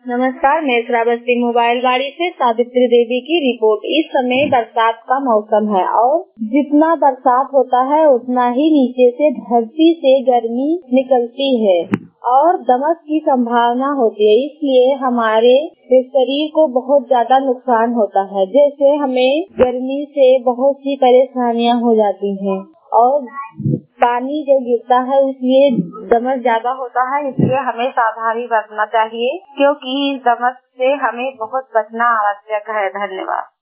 नमस्कार, मैं श्रावस्ती मोबाइल गाड़ी से सावित्री देवी की रिपोर्ट। इस समय बरसात का मौसम है और जितना बरसात होता है उतना ही नीचे से धरती से गर्मी निकलती है और दमस की संभावना होती है। इसलिए हमारे शरीर को बहुत ज्यादा नुकसान होता है। जैसे हमें गर्मी से बहुत सी परेशानियां हो जाती हैं और पानी जो गिरता है इसलिए दमस ज्यादा होता है। इसलिए हमें सावधानी बरतना चाहिए क्योंकि इस दमस से हमें बहुत बचना आवश्यक है। धन्यवाद।